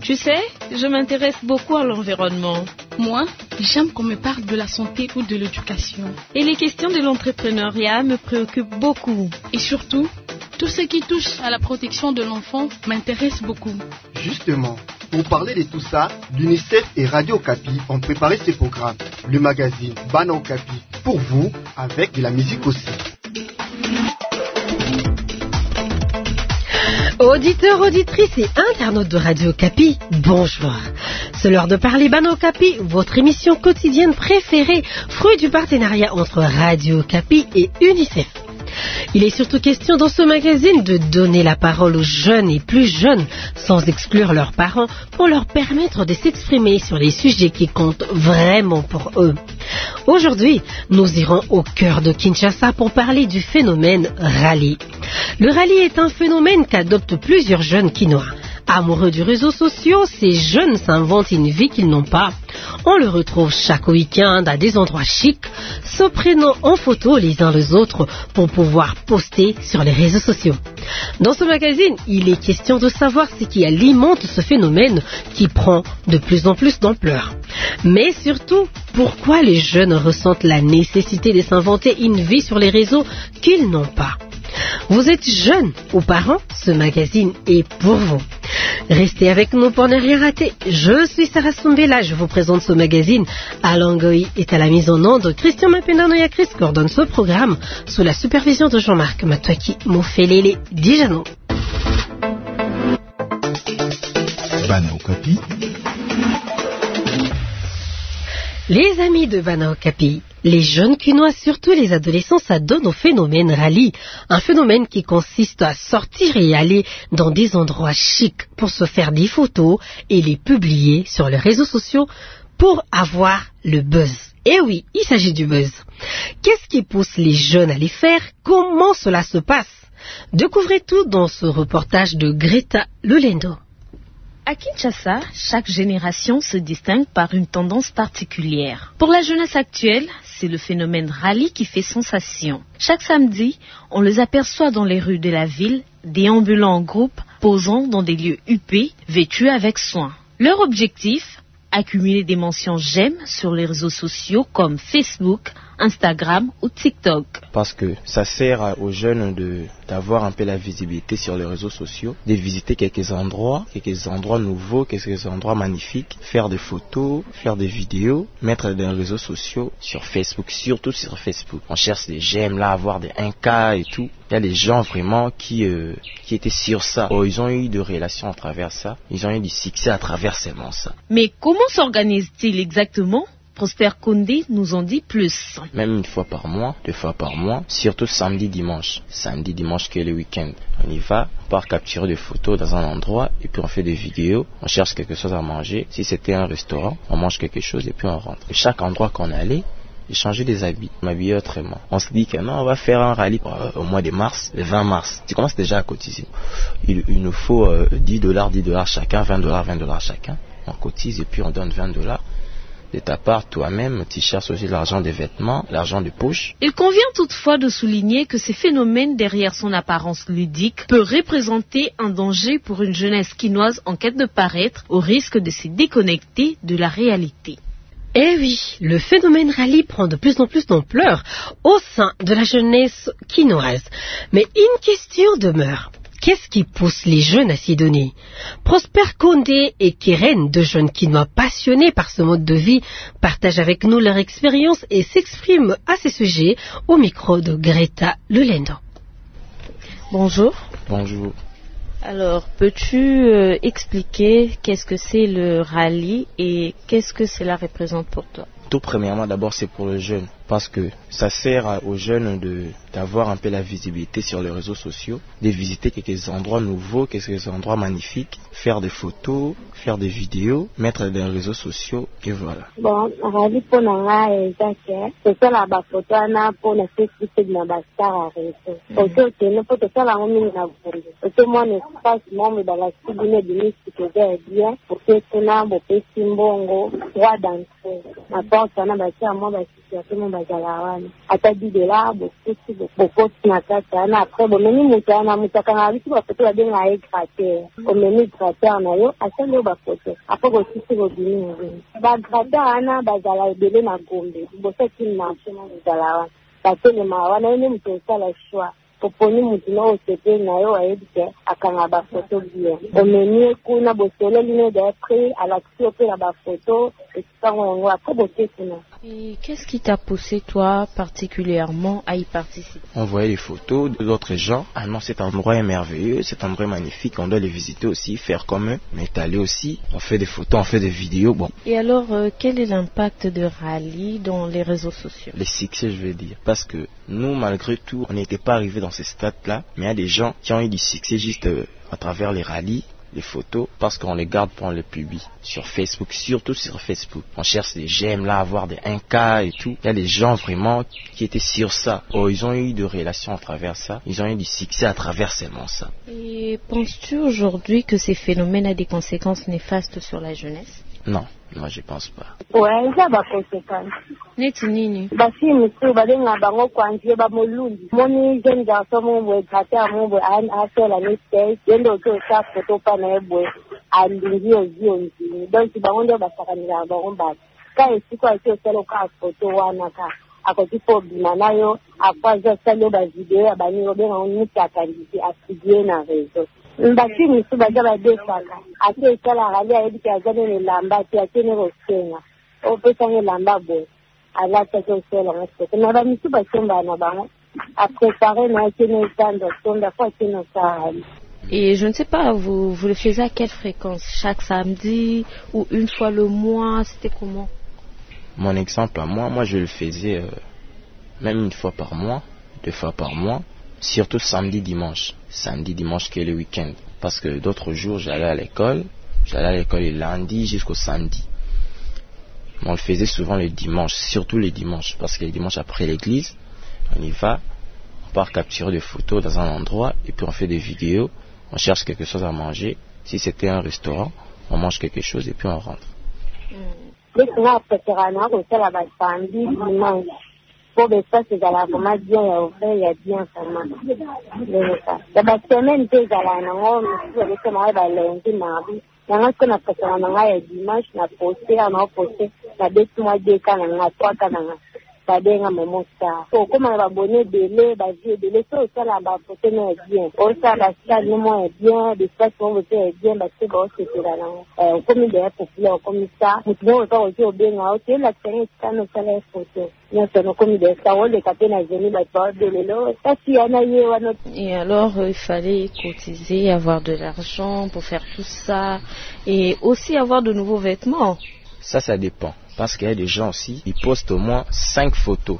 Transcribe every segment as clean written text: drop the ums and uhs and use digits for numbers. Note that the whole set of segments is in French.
Tu sais, je m'intéresse beaucoup à l'environnement. Moi, j'aime qu'on me parle de la santé ou de l'éducation. Et les questions de l'entrepreneuriat me préoccupent beaucoup. Et surtout, tout ce qui touche à la protection de l'enfant m'intéresse beaucoup. Justement, pour parler de tout ça, l'UNICEF et Radio Okapi ont préparé ce programme, le magazine Bana Okapi, pour vous, avec de la musique aussi. Auditeurs, auditrices et internautes de Radio Okapi, bonjour. C'est l'heure de parler Bana Okapi, votre émission quotidienne préférée, fruit du partenariat entre Radio Okapi et UNICEF. Il est surtout question dans ce magazine de donner la parole aux jeunes et plus jeunes, sans exclure leurs parents, pour leur permettre de s'exprimer sur les sujets qui comptent vraiment pour eux. Aujourd'hui, nous irons au cœur de Kinshasa pour parler du phénomène rallye. Le rallye est un phénomène qu'adoptent plusieurs jeunes Kinois. Amoureux du réseau social, ces jeunes s'inventent une vie qu'ils n'ont pas. On le retrouve chaque week-end à des endroits chics, se prenant en photo les uns les autres pour pouvoir poster sur les réseaux sociaux. Dans ce magazine, il est question de savoir ce qui alimente ce phénomène qui prend de plus en plus d'ampleur. Mais surtout, pourquoi les jeunes ressentent la nécessité de s'inventer une vie sur les réseaux qu'ils n'ont pas. Vous êtes jeunes ou parents, ce magazine est pour vous. Restez avec nous pour ne rien rater. Je suis Sarah Soumbela, je vous présente ce magazine. Alain Goï est à la mise en onde. Christian Mapendano Chris coordonne ce programme sous la supervision de Jean-Marc Matouaki Mofelele Dijano. Bana Okapi. Les amis de Bana Okapi, les jeunes Kinois, surtout les adolescents, s'adonnent au phénomène rallye. Un phénomène qui consiste à sortir et aller dans des endroits chics pour se faire des photos et les publier sur les réseaux sociaux pour avoir le buzz. Et oui, il s'agit du buzz. Qu'est-ce qui pousse les jeunes à les faire? Comment cela se passe? Découvrez tout dans ce reportage de Greta Lulendo. À Kinshasa, chaque génération se distingue par une tendance particulière. Pour la jeunesse actuelle, c'est le phénomène rallye qui fait sensation. Chaque samedi, on les aperçoit dans les rues de la ville, déambulant en groupe, posant dans des lieux huppés, vêtus avec soin. Leur objectif, accumuler des mentions j'aime sur les réseaux sociaux comme Facebook, Instagram ou TikTok. Parce que ça sert aux jeunes d'avoir un peu la visibilité sur les réseaux sociaux, de visiter quelques endroits nouveaux, quelques endroits magnifiques, faire des photos, faire des vidéos, mettre dans les réseaux sociaux, sur Facebook, surtout sur Facebook. On cherche des j'aime là, avoir des 1K et tout. Il y a des gens vraiment qui étaient sur ça. Oh, ils ont eu de relations à travers ça. Ils ont eu du succès à travers seulement ça. Mais comment s'organise-t-il exactement? Prosper Condé nous en dit plus. Même une fois par mois, 2 fois par mois, surtout samedi, dimanche. Samedi, dimanche qui est le week-end. On y va, on part capturer des photos dans un endroit et puis on fait des vidéos. On cherche quelque chose à manger. Si c'était un restaurant, on mange quelque chose et puis on rentre. Et chaque endroit qu'on allait, j'ai changé des habits, m'habiller autrement. On se dit que non, on va faire un rallye au mois de mars, le 20 mars. Tu commences déjà à cotiser. Il nous faut $10 chacun, $20 chacun. On cotise et puis on donne $20. De ta part, toi-même, tu cherches aussi l'argent des vêtements, l'argent de poche. Il convient toutefois de souligner que ce phénomène, derrière son apparence ludique, peut représenter un danger pour une jeunesse kinoise en quête de paraître, au risque de se déconnecter de la réalité. Eh oui, le phénomène rallye prend de plus en plus d'ampleur au sein de la jeunesse kinoise. Mais une question demeure. Qu'est-ce qui pousse les jeunes à s'y donner? Prosper Condé et Keren, deux jeunes Kinois passionnés par ce mode de vie, partagent avec nous leur expérience et s'expriment à ces sujets au micro de Greta Lulendo. Bonjour. Bonjour. Alors, peux-tu expliquer qu'est-ce que c'est le rallye et qu'est-ce que cela représente pour toi? Tout premièrement, d'abord, c'est pour le jeune. Parce que ça sert aux jeunes d'avoir un peu la visibilité sur les réseaux sociaux, de visiter quelques endroits nouveaux, quelques endroits magnifiques, faire des photos, faire des vidéos, mettre dans les réseaux sociaux, et voilà. Bon, rallye pour nanga c'est ça la photo na pour na Facebook na bastar à réseau. Ok, ne faut pas la remettre na bonde. Ok, moi ne passe moi dans la tribune de musique que j'ai bien pour que tu na bo pesimbongo, trois danseurs. Na porte na bastar moi bastar bato mo bazala wana ata bidela bokuti bokoti na kati wana après bomemi moto wana motakanga bisi bafoto babenga ye grateur omemi grateur na yo asali yo bafoto après bosisi bobimi ngeni bagrateur wana bazala ebele na Gombe bosaki marché na bazala wana batelema wana ene moto osala choix poponi mutu na osepe na yo ayebike akanga bafoto bien omeni kuna bosoleli ne d'après alaksi ope na bafoto esikango yango après bote kuna. Et qu'est-ce qui t'a poussé toi particulièrement à y participer? On voyait les photos d'autres gens. Ah non, cet endroit est merveilleux, cet endroit est magnifique, on doit les visiter aussi, faire comme eux, mais aller aussi, on fait des photos, on fait des vidéos, bon. Et alors, quel est l'impact de Rally dans les réseaux sociaux? Les succès, je veux dire, parce que nous, malgré tout, on n'était pas arrivés dans ces stades-là, mais il y a des gens qui ont eu du succès juste à travers les rallyes, les photos, parce qu'on les garde pour on les publie sur Facebook, surtout sur Facebook. On cherche des j'aime là, avoir des 1K et tout. Il y a des gens vraiment qui étaient sur ça. Oh, ils ont eu de relations à travers ça. Ils ont eu du succès à travers seulement ça. Et penses-tu aujourd'hui que ces phénomènes ont des conséquences néfastes sur la jeunesse? Non, moi je pense pas. Ouais, ça va conséquence. Neti nini? Basi misu badenga bango kwanzie ba molundi. Moni jeune garçon mon boy gratter mon boy a fait la mistake. Yendo to sa photo pa na boy. Alingi ozi. Donc bango ndo basakanira bango ba. Ka esiko aso selo ka photo wana ka. Akoti po bima nayo akwaza selo ba video abani obenga onita kandisi asidie na réseau. Mbasi misu baza badesaka. Ate esala rali ayebiki azane ne lamba ti atene rosenga. Opesa ne lamba boy. À et je ne sais pas, vous le faisiez à quelle fréquence? Chaque samedi ou une fois le mois? C'était comment? Mon exemple à moi je le faisais même une fois par mois, 2 fois par mois, surtout samedi, dimanche qui est le week-end. Parce que d'autres jours j'allais à l'école le lundi jusqu'au samedi. On le faisait souvent le dimanche, surtout les dimanches, parce que les dimanches après l'église, on y va, on part capturer des photos dans un endroit, et puis on fait des vidéos, on cherche quelque chose à manger. Si c'était un restaurant, on mange quelque chose et puis on rentre. Nanga kona pesa nanga ya dimanche na poster na beti mwa deka na 3 kananga badenga momosa so koma ba bonne délai ba vie délai so ça là ba poster na bien o ça la salle no mo bien de ça on veut faire bien ba se ba se tira na comme il est populaire comme ça mutu o ça o se bien na o te la tene ça no ça la photo ya ça no comme il est ça o le kapena jeni ba pas de lelo ça si ana ye wana. Et alors il fallait cotiser, avoir de l'argent pour faire tout ça et aussi avoir de nouveaux vêtements. Ça dépend. Parce qu'il y a des gens aussi, ils postent au moins 5 photos.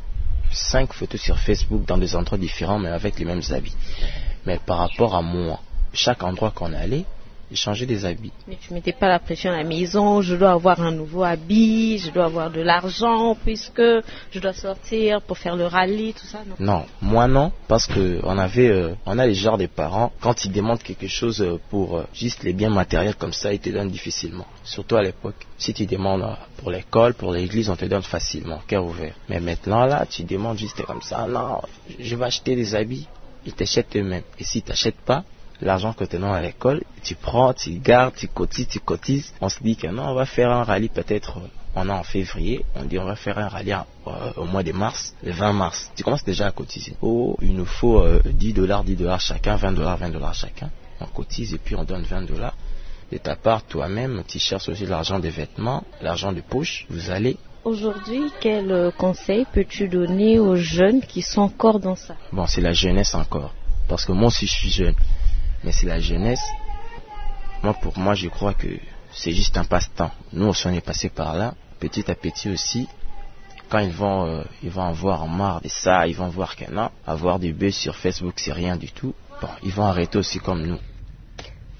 5 photos sur Facebook dans des endroits différents, mais avec les mêmes habits. Mais par rapport à moi, chaque endroit qu'on allait, j'ai changé des habits. Mais tu mettais pas la pression à la maison, je dois avoir un nouveau habit, je dois avoir de l'argent, puisque je dois sortir pour faire le rallye, tout ça, non? Non, moi non, parce que on a les genres des parents, quand ils demandent quelque chose pour juste les biens matériels comme ça, ils te donnent difficilement. Surtout à l'époque. Si tu demandes pour l'école, pour l'église, on te donne facilement, cœur ouvert. Mais maintenant là, tu demandes juste comme ça, non, je vais acheter des habits, ils t'achètent eux-mêmes. Et si tu n'achètes pas, l'argent que tu donnes à l'école, tu prends, tu gardes, tu cotises. On se dit que non, on va faire un rallye peut-être, on est en février, on dit on va faire un rallye au mois de mars, le 20 mars. Tu commences déjà à cotiser. Oh, il nous faut $10 chacun, $20 chacun. On cotise et puis on donne $20. De ta part, toi-même, tu cherches aussi l'argent des vêtements, l'argent de poche, vous allez. Aujourd'hui, quel conseil peux-tu donner aux jeunes qui sont encore dans ça? Bon, c'est la jeunesse encore. Parce que moi aussi je suis jeune. Mais c'est la jeunesse. Pour moi, je crois que c'est juste un passe-temps. Nous aussi, on est passé par là. Petit à petit aussi, quand ils vont avoir marre de ça, ils vont voir que non, avoir des buzz sur Facebook, c'est rien du tout. Bon, ils vont arrêter aussi comme nous.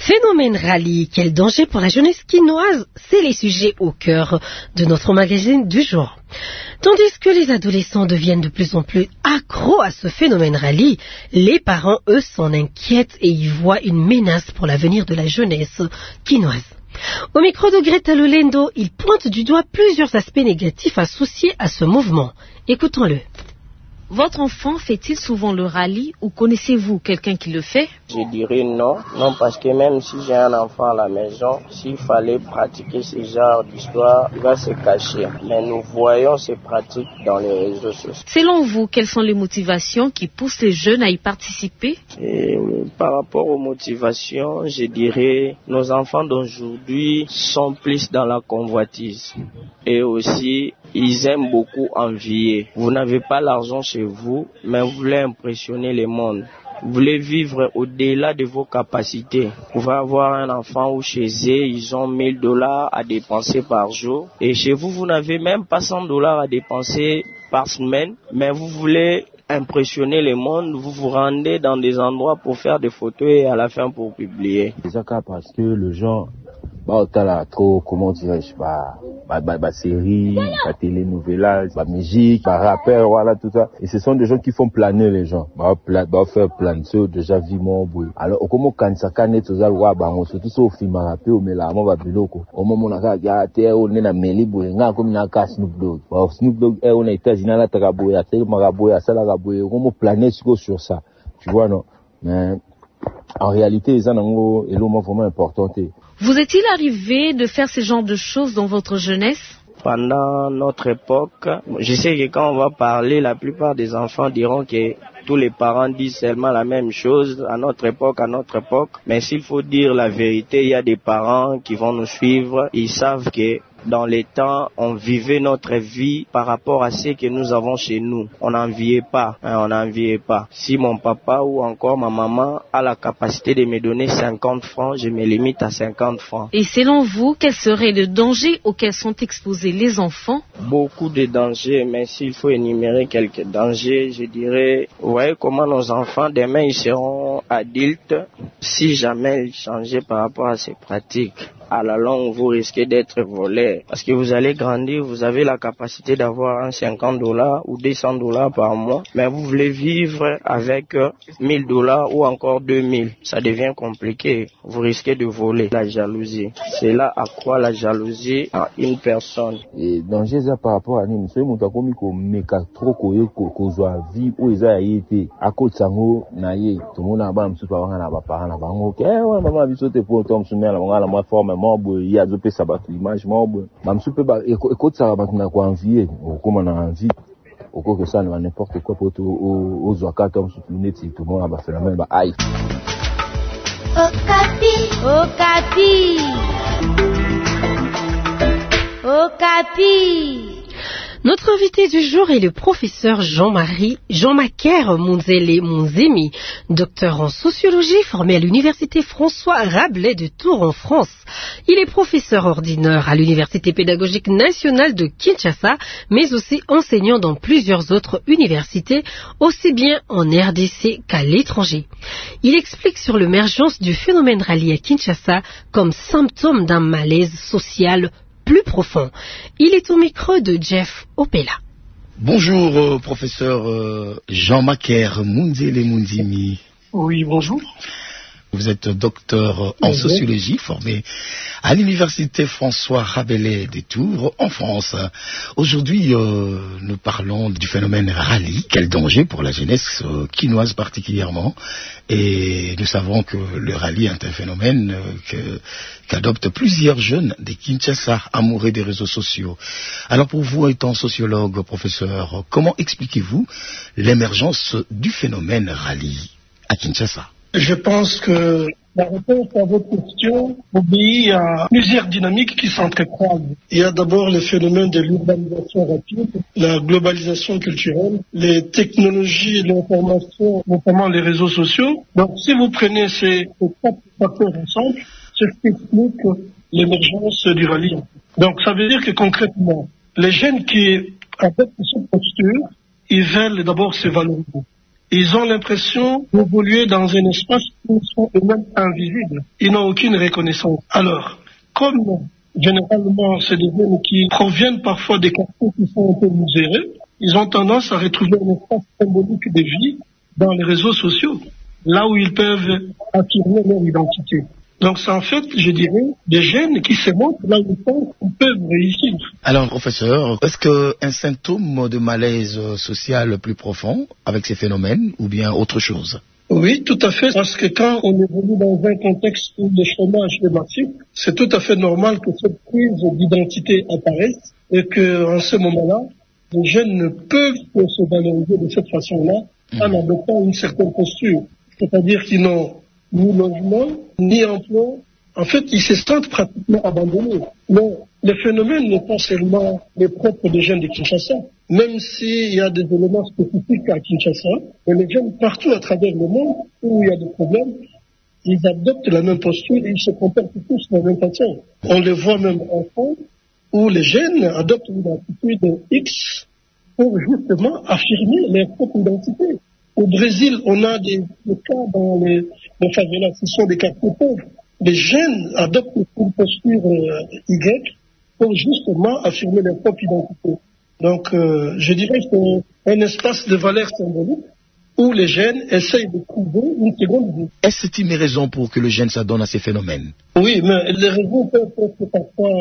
Phénomène rallye, quel danger pour la jeunesse quinoise? C'est les sujets au cœur de notre magazine du jour. Tandis que les adolescents deviennent de plus en plus accros à ce phénomène rallye, les parents, eux, s'en inquiètent et y voient une menace pour l'avenir de la jeunesse quinoise. Au micro de Greta Lolendo, il pointe du doigt plusieurs aspects négatifs associés à ce mouvement. Écoutons-le. Votre enfant fait-il souvent le rallye ou connaissez-vous quelqu'un qui le fait? Je dirais non, parce que même si j'ai un enfant à la maison, s'il fallait pratiquer ce genre d'histoire, il va se cacher. Mais nous voyons ces pratiques dans les réseaux sociaux. Selon vous, quelles sont les motivations qui poussent les jeunes à y participer? Et par rapport aux motivations, je dirais nos enfants d'aujourd'hui sont plus dans la convoitise. Et aussi, ils aiment beaucoup envier. Vous n'avez pas l'argent chez vous, mais vous voulez impressionner le monde. Vous voulez vivre au-delà de vos capacités. Vous pouvez avoir un enfant où chez eux, ils ont $1000 à dépenser par jour. Et chez vous, vous n'avez même pas $100 à dépenser par semaine, mais vous voulez impressionner le monde, vous vous rendez dans des endroits pour faire des photos et à la fin pour publier. C'est ça parce que le genre, t'as trop, comment dirais-je, série, télénovelas, musique, rappeur, voilà, tout ça. Et ce sont des gens qui font planer les gens. Faire planer ceux déjà vivement, alors, comment quand ça canne, tout ça, surtout ça au film, rappeur, mais là, on va biloko. Au moment où on est na meli, comme na Snoop Dogg. Snoop Dogg, on est États-Unis, là, t'agaboya, comment planer sur ça. Tu vois, non? Mais, en réalité, ça, est vraiment important. Vous est-il arrivé de faire ce genre de choses dans votre jeunesse? Pendant notre époque, je sais que quand on va parler, la plupart des enfants diront que tous les parents disent seulement la même chose à notre époque. Mais s'il faut dire la vérité, il y a des parents qui vont nous suivre. Ils savent que dans les temps, on vivait notre vie par rapport à ce que nous avons chez nous. On n'enviait pas. Si mon papa ou encore ma maman a la capacité de me donner 50 francs, je me limite à 50 francs. Et selon vous, quel serait le danger auquel sont exposés les enfants? Beaucoup de dangers, mais s'il faut énumérer quelques dangers, je dirais, comment nos enfants demain ils seront adultes si jamais ils changeaient par rapport à ces pratiques. À la longue, vous risquez d'être volé. Parce que vous allez grandir, vous avez la capacité d'avoir un $50 ou $200 par mois. Mais vous voulez vivre avec $1000 ou encore 2000. Ça devient compliqué. Vous risquez de voler. La jalousie. C'est là à quoi la jalousie à une personne. Et danger ça par rapport à nous. Monsieur Moutakomi ko meka trop kozwa vie où ils a été. À côté sango naye. Tout le monde a ba msupa wanga na ba parents na bango. Maman bisote pour tom soumer la wanga la moi forme mambo ya zope sabatu image mambo mamsupe ba écoute ça va na kwa envier comme on a envie au que ça n'importe quoi pour aux wakata comme lunette tout le monde va faire la même aïe Okapi. Notre invité du jour est le professeur Jean-Macaire Munzele Munzimi, docteur en sociologie formé à l'université François Rabelais de Tours en France. Il est professeur ordinaire à l'université pédagogique nationale de Kinshasa, mais aussi enseignant dans plusieurs autres universités, aussi bien en RDC qu'à l'étranger. Il explique sur l'émergence du phénomène rallye à Kinshasa comme symptôme d'un malaise social plus profond. Il est au micro de Jeff Opela. Bonjour, professeur Jean-Macaire Munzele Munzimi. Oui, bonjour. Vous êtes docteur en sociologie, formé à l'université François Rabelais de Tours, en France. Aujourd'hui, nous parlons du phénomène rallye. Quel danger pour la jeunesse quinoise particulièrement. Et nous savons que le rallye est un phénomène qu'adoptent plusieurs jeunes de Kinshasa, amoureux des réseaux sociaux. Alors pour vous, étant sociologue, professeur, comment expliquez-vous l'émergence du phénomène rallye à Kinshasa? Je pense que la réponse à votre question obéit à plusieurs dynamiques qui s'entrecroisent. Il y a d'abord le phénomène de l'urbanisation rapide, la globalisation culturelle, les technologies et l'information, notamment les réseaux sociaux. Donc si vous prenez ces quatre facteurs ensemble, c'est ce qui explique l'émergence du rallye. Donc ça veut dire que concrètement, les jeunes qui adoptent cette posture, ils veulent d'abord se valoriser. ils ont l'impression d'évoluer dans un espace où ils sont eux-mêmes invisibles. Ils n'ont aucune reconnaissance. Alors, comme généralement c'est des jeunes qui proviennent parfois des quartiers qui sont un peu miséreux, ils ont tendance à retrouver un espace symbolique de vie dans les réseaux sociaux, là où ils peuvent affirmer leur identité. Donc c'est en fait, je dirais, des jeunes qui se montrent là où ils pensent qu'ils peuvent réussir. Alors, professeur, est-ce qu'un symptôme de malaise social plus profond avec ces phénomènes ou bien autre chose? Oui, tout à fait, parce que quand on évolue dans un contexte où le chômage est massif, c'est tout à fait normal que cette crise d'identité apparaisse et qu'en ce moment-là, les jeunes ne peuvent que se valoriser de cette façon-là en adoptant une certaine posture. C'est-à-dire qu'ils n'ont ni logement, ni emploi. En fait, ils se sentent pratiquement abandonnés. Mais le phénomène n'est pas seulement le propre des jeunes de Kinshasa, même s'il y a des éléments spécifiques à Kinshasa, mais les jeunes partout à travers le monde où il y a des problèmes, ils adoptent la même posture et ils se comportent tous de la même façon. On les voit même en France, où les jeunes adoptent une attitude X pour justement affirmer leur propre identité. Au Brésil, on a des cas dans les favelas, ce sont des quartiers pauvres. Les jeunes adoptent une posture Y pour justement affirmer leur propre identité. Donc, je dirais que c'est un espace de valeur symbolique où les jeunes essayent de trouver une seconde vie. Est-ce une raison pour que le jeune s'adonne à ces phénomènes? Oui, mais les raisons peuvent être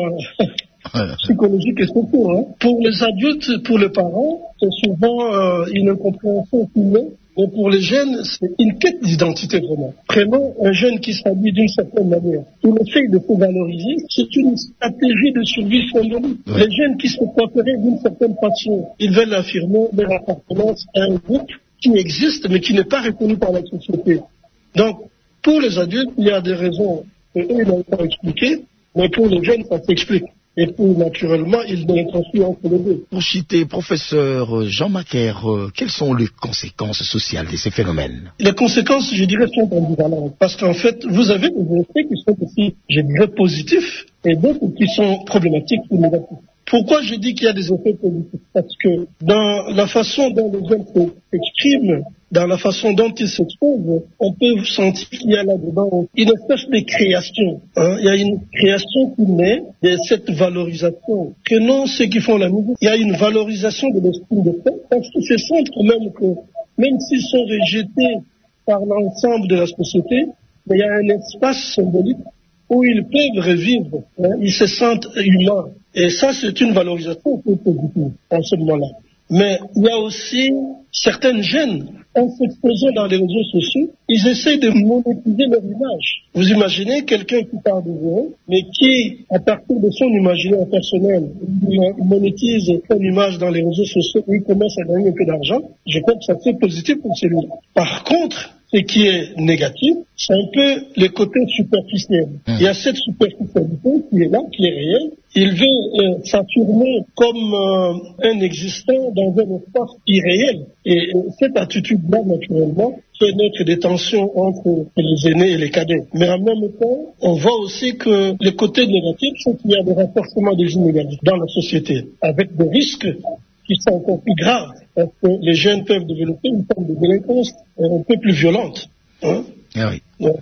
parfois psychologiques et sociaux. Hein. Pour les adultes, pour les parents, c'est souvent une incompréhension qui est. Mais pour les jeunes, c'est une quête d'identité vraiment. Prenons un jeune qui s'habille d'une certaine manière. Il essaye de se valoriser. C'est une stratégie de survie symbolique. Ouais. Les jeunes qui se coifferaient d'une certaine façon, ils veulent affirmer leur appartenance à un groupe qui existe mais qui n'est pas reconnu par la société. Donc, pour les adultes, il y a des raisons qu'eux, ils n'ont pas expliquées, mais pour les jeunes, ça s'explique. Et puis, naturellement, il doit être ensuite entre les deux. Pour citer professeur Jean Macaire, quelles sont les conséquences sociales de ces phénomènes? Les conséquences, je dirais, sont ambivalentes. Parce qu'en fait, vous avez des effets qui sont aussi, je dirais, positifs et d'autres qui sont problématiques ou négatifs. Pourquoi je dis qu'il y a des effets positifs? Parce que dans la façon dont les jeunes s'expriment, dans la façon dont ils s'exposent, on peut sentir qu'il y a là-dedans une espèce de création. Il y a une création qui naît de cette valorisation. Que non, ceux qui font la musique, il y a une valorisation de l'estime de fait, parce qu'ils se sentent quand même que, même s'ils sont rejetés par l'ensemble de la société, il y a un espace symbolique où ils peuvent revivre. Ils se sentent humains. Et ça, c'est une valorisation qui est positive en ce moment-là. Mais il y a aussi certaines jeunes, en s'exposant dans les réseaux sociaux, ils essayent de monétiser leur image. Vous imaginez quelqu'un qui part de zéro, mais qui, à partir de son imaginaire personnel, monétise son image dans les réseaux sociaux et il commence à gagner un peu d'argent. Je crois que ça c'est positif pour celui-là. Par contre, ce qui est négatif, c'est un peu le côté superficiel. Il y a cette superficialité qui est là, qui est réelle. Il veut s'affirmer comme un existant dans un espace irréel. Et cette attitude-là, naturellement, fait naître des tensions entre les aînés et les cadets. Mais en même temps, on voit aussi que le côté négatif, c'est qu'il y a des renforcements des inégalités dans la société, avec des risques qui sont encore plus graves, parce que les jeunes peuvent développer une forme de délinquance un peu plus violente. Hein? Ah oui. Donc,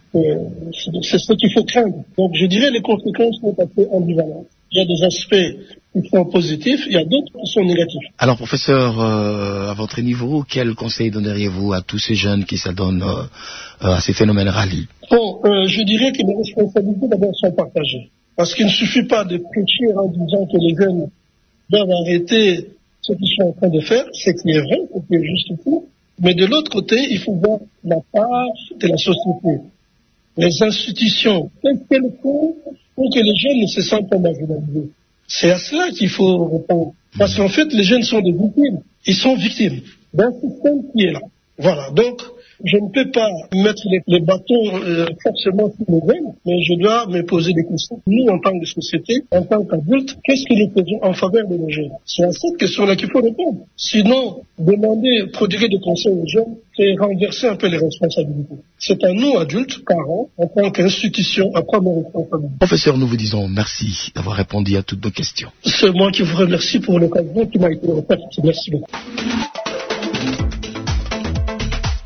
c'est ce qu'il faut craindre. Donc, je dirais les conséquences sont assez ambivalentes. Il y a des aspects qui sont positifs, il y a d'autres qui sont négatifs. Alors, professeur, à votre niveau, quel conseil donneriez-vous à tous ces jeunes qui s'adonnent à ces phénomènes rallye? Bon, je dirais que les responsabilités d'abord sont partagées. Parce qu'il ne suffit pas de prêcher en disant que les jeunes doivent arrêter ce qu'ils sont en train de faire, c'est qui est vrai, c'est qui est justifié. Mais de l'autre côté, il faut voir la part de la société. Les institutions, qu'est-ce qu'elles font pour que les jeunes ne se sentent pas marginalisés? C'est à cela qu'il faut répondre. Parce qu'en fait, les jeunes sont des victimes. Ils sont victimes d'un système qui est là. Voilà. Donc, je ne peux pas mettre les bâtons forcément sur les veines, mais je dois me poser des questions. Nous, en tant que société, en tant qu'adultes, qu'est-ce que nous faisons en faveur de nos jeunes? C'est à cette question-là qu'il faut répondre. Sinon, demander, prodiguer des conseils aux jeunes, c'est renverser un peu les responsabilités. C'est à nous, adultes, parents, en tant qu'institution, à prendre nos responsabilités. Professeur, nous vous disons merci d'avoir répondu à toutes nos questions. C'est moi qui vous remercie pour l'occasion qui m'a été offerte. Merci beaucoup.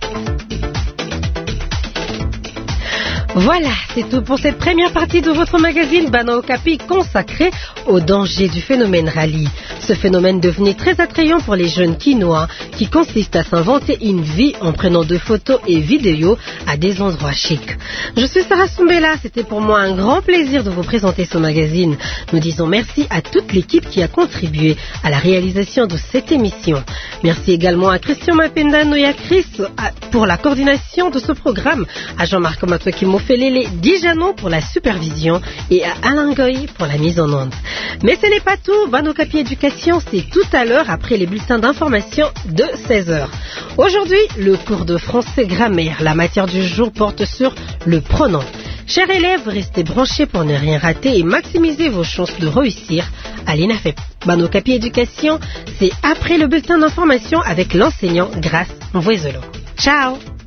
Voilà, c'est tout pour cette première partie de votre magazine Bana Okapi consacrée au danger du phénomène rallye. Ce phénomène devenait très attrayant pour les jeunes Quinois qui consiste à s'inventer une vie en prenant de photos et vidéos à des endroits chics. Je suis Sarah Soumbela, c'était pour moi un grand plaisir de vous présenter ce magazine. Nous disons merci à toute l'équipe qui a contribué à la réalisation de cette émission. Merci également à Christian Mapendano et à Chris pour la coordination de ce programme, à Jean-Marc Matoki Mofelele Dijano pour la supervision et à Alain Goy pour la mise en onde. Mais ce n'est pas tout, Bana Okapi Éducation, c'est tout à l'heure après les bulletins d'information de 16h. Aujourd'hui, le cours de français grammaire, la matière du jour porte sur le pronom. Chers élèves, restez branchés pour ne rien rater et maximiser vos chances de réussir à l'INAFEP. Bana Okapi Éducation, c'est après le bulletin d'information avec l'enseignant Grace Mvwezelo. Ciao!